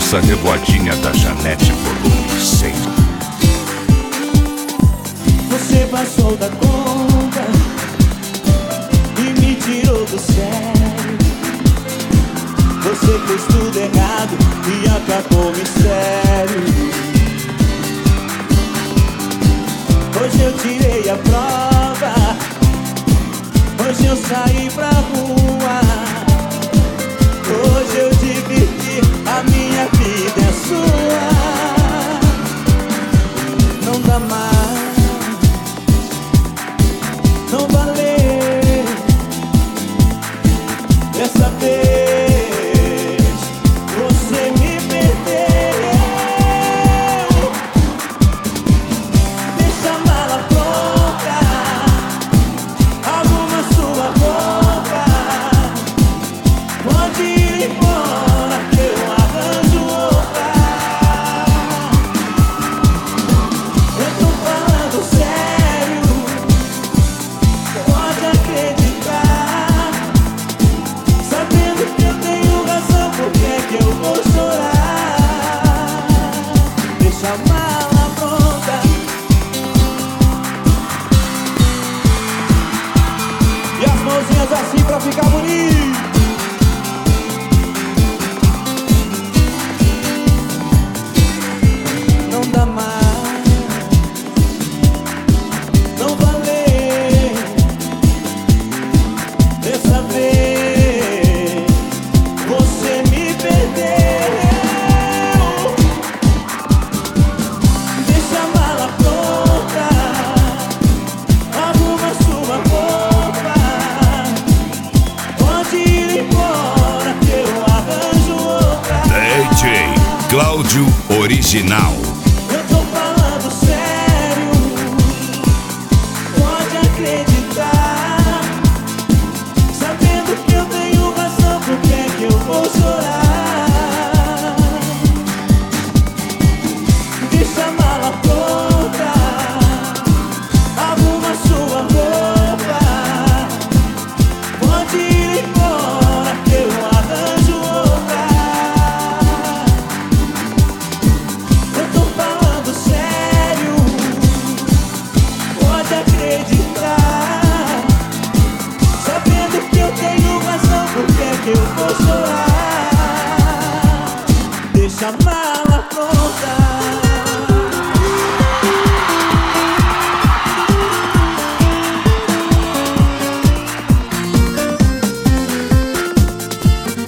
Essa revoadinha da Janete volume 100. Você passou da conta e me tirou do sério. Você fez tudo errado e acabou me sério. Hoje eu tirei a prova, hoje eu saí pra rua. Hoje eu dividi, a minha vida é sua. Não dá mais, não valeu. Dessa vez você me perdeu. Deixa a mala pronta, arruma sua roupa. Pode ir embora que eu arranjo outra. Eu tô falando sério, pode acreditar. Sabendo que eu tenho razão, por que é que eu vou chorar? Deixa a mala pronta e as mãozinhas assim pra ficar bonito. Não dá mais, não valeu. Dessa vez você me perdeu. Deixa a mala pronta, arruma sua roupa. Pode ir embora que eu arranjo outra. DJ Cláudio Original. Eu tô falando sério, pode acreditar. Sabendo que eu tenho razão, por que é que eu vou chorar? Deixa a mala pronta, arruma sua roupa. Pode ir embora que eu arranjo outra. Eu tô falando sério, pode acreditar. Sabendo que eu tenho razão, por que é que eu vou chorar? Deixa a mala